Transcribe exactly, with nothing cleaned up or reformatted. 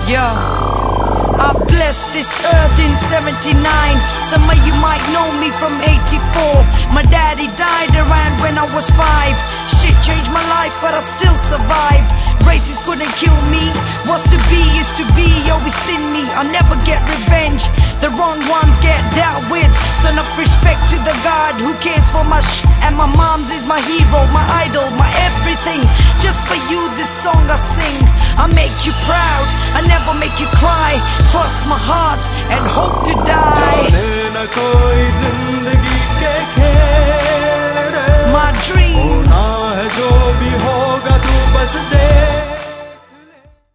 Yeah, I blessed this earth in seventy-nine. Some of you might know me from eighty-four. My daddy died around when I was five. Shit changed my life, but I still survived. Racists couldn't kill me. What's to be is to be. Always in me, I'll never get revenge. The wrong ones get dealt with. Son of respect to the God who cares for my sh. And my mom's is my hero, my idol, my everything. Just for you, this song I sing. I make you proud, I never make you cry. Cross my heart and hope to die. My dream.